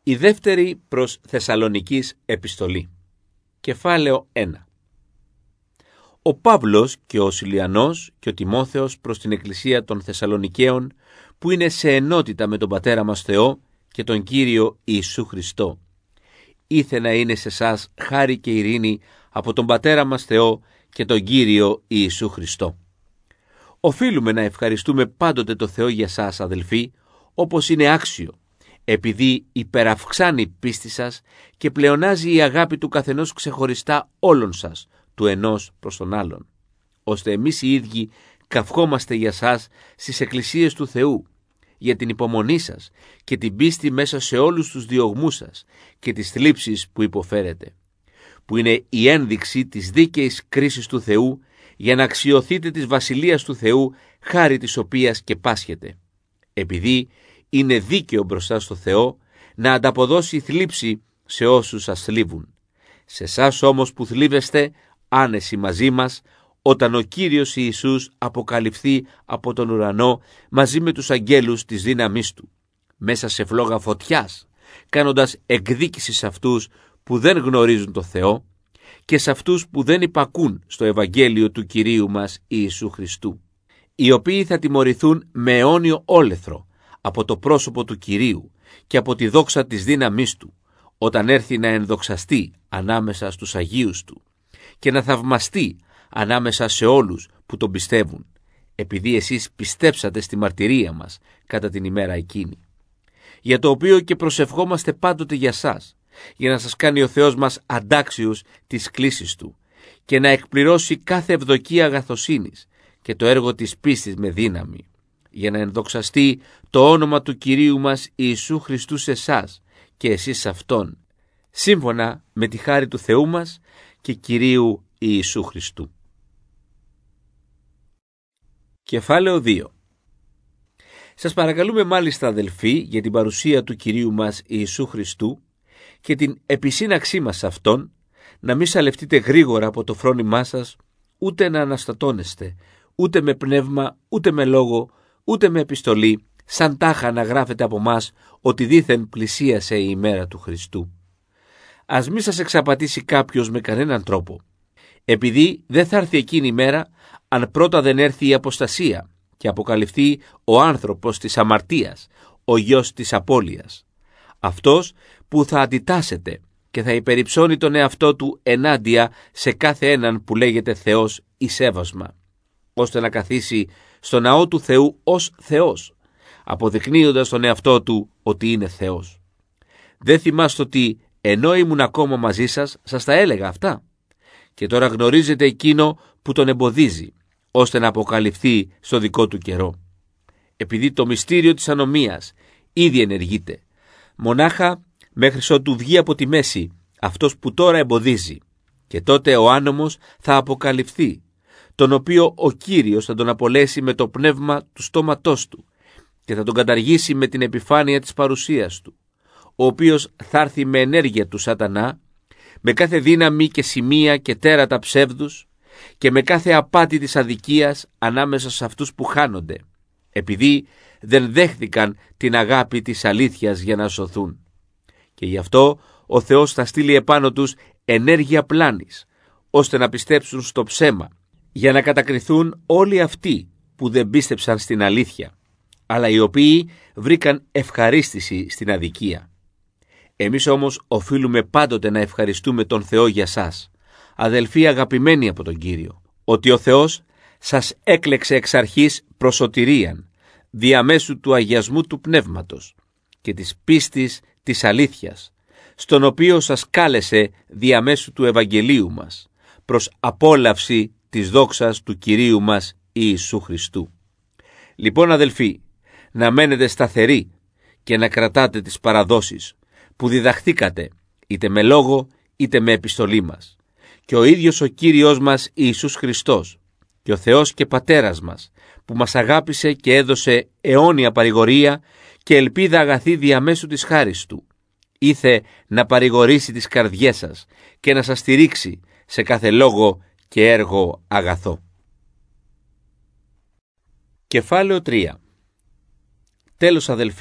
Η δεύτερη προς Θεσσαλονικής επιστολή. Κεφάλαιο 1. Ο Παύλος και ο Σιλιανός και ο Τιμόθεος προς την Εκκλησία των Θεσσαλονικαίων, που είναι σε ενότητα με τον Πατέρα μας Θεό και τον Κύριο Ιησού Χριστό. Ήθε να είναι σε εσάς χάρη και ειρήνη από τον Πατέρα μας Θεό και τον Κύριο Ιησού Χριστό. Οφείλουμε να ευχαριστούμε πάντοτε το Θεό για σας, αδελφοί, όπως είναι άξιο, επειδή υπεραυξάνει η πίστη σας και πλεονάζει η αγάπη του καθενός ξεχωριστά όλων σας, του ενός προς τον άλλον, ώστε εμείς οι ίδιοι καυχόμαστε για σας στις εκκλησίες του Θεού, για την υπομονή σας και την πίστη μέσα σε όλους τους διωγμούς σας και τις θλίψεις που υποφέρετε, που είναι η ένδειξη της δίκαιης κρίσης του Θεού, για να αξιωθείτε της βασιλείας του Θεού, χάρη της οποίας και πάσχετε, επειδή είναι δίκαιο μπροστά στο Θεό να ανταποδώσει θλίψη σε όσους σας θλίβουν. Σε εσάς όμως που θλίβεστε άνεση μαζί μας, όταν ο Κύριος Ιησούς αποκαλυφθεί από τον ουρανό μαζί με τους αγγέλους της δύναμής Του, μέσα σε φλόγα φωτιάς, κάνοντας εκδίκηση σε αυτούς που δεν γνωρίζουν το Θεό και σε αυτούς που δεν υπακούν στο Ευαγγέλιο του Κυρίου μας Ιησού Χριστού, οι οποίοι θα τιμωρηθούν με αιώνιο όλεθρο από το πρόσωπο του Κυρίου και από τη δόξα της δύναμής Του, όταν έρθει να ενδοξαστεί ανάμεσα στους Αγίους Του και να θαυμαστεί ανάμεσα σε όλους που τον πιστεύουν, επειδή εσείς πιστέψατε στη μαρτυρία μας κατά την ημέρα εκείνη, για το οποίο και προσευχόμαστε πάντοτε για σας, για να σας κάνει ο Θεός μας αντάξιους της κλήσης Του και να εκπληρώσει κάθε ευδοκία αγαθοσύνης και το έργο της πίστης με δύναμη, για να ενδοξαστεί το όνομα του Κυρίου μας Ιησού Χριστού σε εσάς και εσείς σε Αυτόν, σύμφωνα με τη χάρη του Θεού μας και Κυρίου Ιησού Χριστού. Κεφάλαιο 2. Σας παρακαλούμε μάλιστα, αδελφοί, για την παρουσία του Κυρίου μας Ιησού Χριστού και την επισύναξή μας σε Αυτόν, να μην σαλευτείτε γρήγορα από το φρόνημά σας, ούτε να αναστατώνεστε, ούτε με πνεύμα, ούτε με λόγο, ούτε με επιστολή, σαν τάχα να γράφετε από μας ότι δήθεν πλησίασε η ημέρα του Χριστού. Ας μη σας εξαπατήσει κάποιος με κανέναν τρόπο, επειδή δεν θα έρθει εκείνη η μέρα αν πρώτα δεν έρθει η αποστασία και αποκαλυφθεί ο άνθρωπος της αμαρτίας, ο γιος της απώλειας, αυτός που θα αντιτάσσεται και θα υπεριψώνει τον εαυτό του ενάντια σε κάθε έναν που λέγεται Θεός ή σέβασμα, ώστε να καθίσει στο ναό του Θεού ως Θεός, αποδεικνύοντας τον εαυτό του ότι είναι Θεός. Δεν θυμάστε ότι ενώ ήμουν ακόμα μαζί σας, σας τα έλεγα αυτά, και τώρα γνωρίζετε εκείνο που τον εμποδίζει, ώστε να αποκαλυφθεί στο δικό του καιρό. Επειδή το μυστήριο της ανομίας ήδη ενεργείται, μονάχα μέχρι ότου βγει από τη μέση αυτός που τώρα εμποδίζει, και τότε ο άνομος θα αποκαλυφθεί, τον οποίο ο Κύριος θα τον απολέσει με το πνεύμα του στόματός του και θα τον καταργήσει με την επιφάνεια της παρουσίας του, ο οποίος θα έρθει με ενέργεια του σατανά, με κάθε δύναμη και σημεία και τέρατα ψεύδους και με κάθε απάτη της αδικίας ανάμεσα σε αυτούς που χάνονται, επειδή δεν δέχθηκαν την αγάπη της αλήθειας για να σωθούν. Και γι' αυτό ο Θεός θα στείλει επάνω τους ενέργεια πλάνης, ώστε να πιστέψουν στο ψέμα, για να κατακριθούν όλοι αυτοί που δεν πίστεψαν στην αλήθεια, αλλά οι οποίοι βρήκαν ευχαρίστηση στην αδικία. Εμείς όμως οφείλουμε πάντοτε να ευχαριστούμε τον Θεό για σας, αδελφοί αγαπημένοι από τον Κύριο, ότι ο Θεός σας έκλεξε εξ αρχής προς σωτηρίαν, διαμέσου του αγιασμού του Πνεύματος και της πίστης της αλήθειας, στον οποίο σας κάλεσε διαμέσου του Ευαγγελίου μας, προς απόλαυση της δόξας του Κυρίου μας Ιησού Χριστού. Λοιπόν, αδελφοί, να μένετε σταθεροί και να κρατάτε τις παραδόσεις που διδαχθήκατε, είτε με λόγο είτε με επιστολή μας. Και ο ίδιος ο Κύριος μας Ιησούς Χριστός και ο Θεός και Πατέρας μας, που μας αγάπησε και έδωσε αιώνια παρηγορία και ελπίδα αγαθή διαμέσου της χάρης Του, ήθε να παρηγορήσει τις καρδιές σας και να σας στηρίξει σε κάθε λόγο και έργο αγαθό. Κεφάλαιο 3. Τέλος, αδελφοί,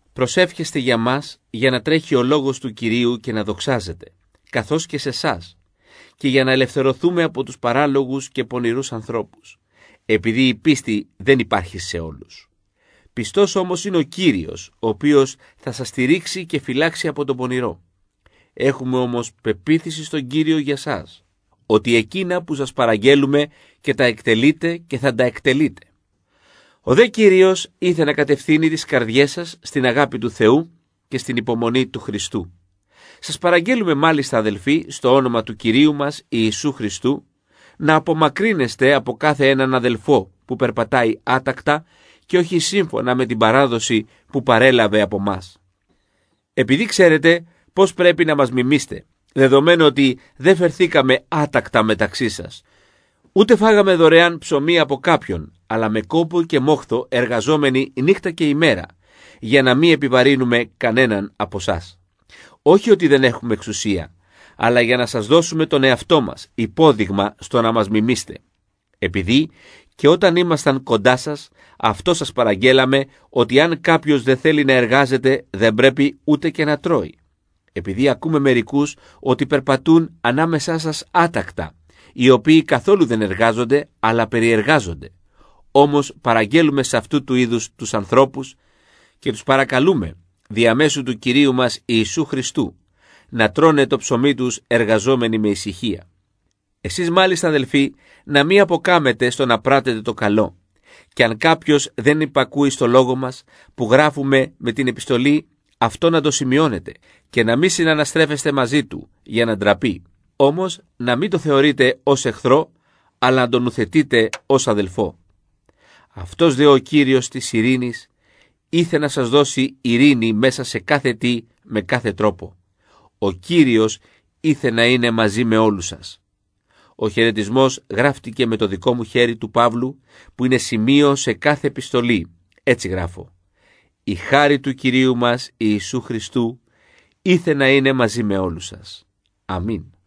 προσεύχεστε για μας, για να τρέχει ο λόγος του Κυρίου και να δοξάζεται, καθώς και σε εσάς, και για να ελευθερωθούμε από τους παράλογους και πονηρούς ανθρώπους, επειδή η πίστη δεν υπάρχει σε όλους. Πιστός όμως είναι ο Κύριος, ο οποίος θα σας στηρίξει και φυλάξει από τον πονηρό. Έχουμε όμως πεποίθηση στον Κύριο για σας, ότι εκείνα που σας παραγγέλουμε και τα εκτελείτε και θα τα εκτελείτε. Ο δε Κύριος ήθελε να κατευθύνει τις καρδιές σας στην αγάπη του Θεού και στην υπομονή του Χριστού. Σας παραγγέλουμε μάλιστα, αδελφοί, στο όνομα του Κυρίου μας Ιησού Χριστού, να απομακρύνεστε από κάθε έναν αδελφό που περπατάει άτακτα και όχι σύμφωνα με την παράδοση που παρέλαβε από μας. Επειδή ξέρετε πώς πρέπει να μας μιμήστε, δεδομένου ότι δεν φερθήκαμε άτακτα μεταξύ σας, ούτε φάγαμε δωρεάν ψωμί από κάποιον, αλλά με κόπο και μόχθο εργαζόμενοι νύχτα και ημέρα, για να μην επιβαρύνουμε κανέναν από σας. Όχι ότι δεν έχουμε εξουσία, αλλά για να σας δώσουμε τον εαυτό μας υπόδειγμα στο να μας μιμήστε. Επειδή και όταν ήμασταν κοντά σας, αυτό σας παραγγέλαμε, ότι αν κάποιος δεν θέλει να εργάζεται, δεν πρέπει ούτε και να τρώει. Επειδή ακούμε μερικούς ότι περπατούν ανάμεσά σας άτακτα, οι οποίοι καθόλου δεν εργάζονται, αλλά περιεργάζονται. Όμως παραγγέλουμε σε αυτού του είδους τους ανθρώπους και τους παρακαλούμε, διαμέσου του Κυρίου μας Ιησού Χριστού, να τρώνε το ψωμί τους εργαζόμενοι με ησυχία. Εσείς μάλιστα, αδελφοί, να μην αποκάμετε στο να πράτετε το καλό, και αν κάποιος δεν υπακούει στο λόγο μας που γράφουμε με την επιστολή, αυτό να το σημειώνετε και να μην συναναστρέφεστε μαζί του για να ντραπεί. Όμως να μην το θεωρείτε ως εχθρό, αλλά να τον ουθετείτε ως αδελφό. Αυτός δε ο Κύριος της ειρήνης ήθελε να σας δώσει ειρήνη μέσα σε κάθε τι, με κάθε τρόπο. Ο Κύριος ήθελε να είναι μαζί με όλους σας. Ο χαιρετισμός γράφτηκε με το δικό μου χέρι του Παύλου, που είναι σημείο σε κάθε επιστολή. Έτσι γράφω: η χάρη του Κυρίου μας Ιησού Χριστού ήθελε να είναι μαζί με όλους σας. Αμήν.